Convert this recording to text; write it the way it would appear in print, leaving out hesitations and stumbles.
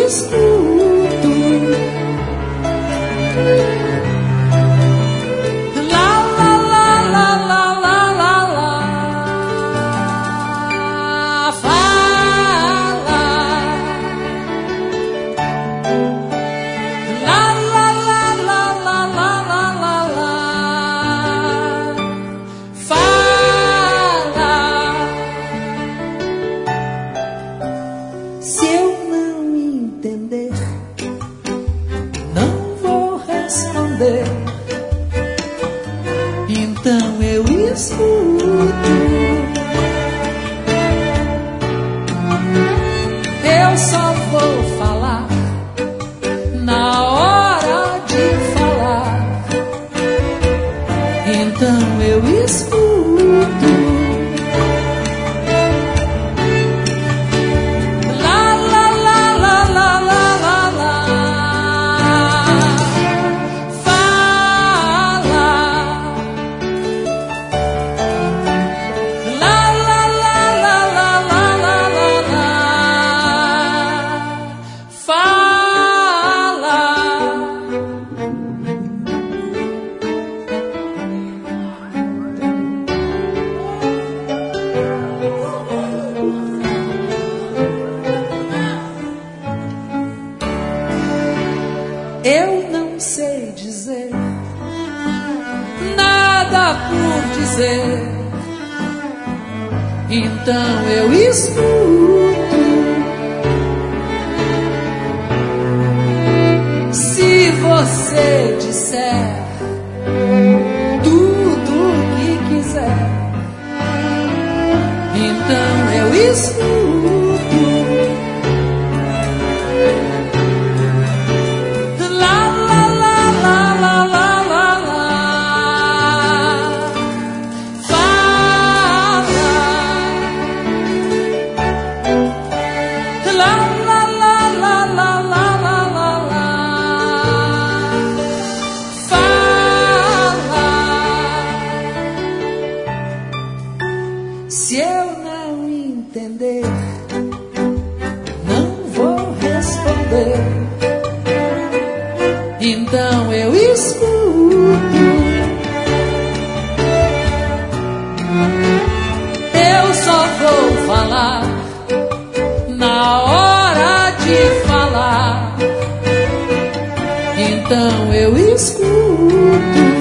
escuto. La la la la la la la la. Fala. La la la la la la la la la. Fala. Se eu não entender, não vou responder. Então eu escuto. Eu só vou falar na hora de falar. Então eu escuto. La la la la la la la la. Fala. La la la la la la la la la. Fala. Eu não sei dizer nada por dizer. Então eu escuto. Se você disser tudo o que quiser, então eu escuto. La la la la la la la la. Fala. La la la la la la la la la. Fala. Se eu não entender, não vou responder. Então eu escuto. Eu só vou falar na hora de falar. Então eu escuto.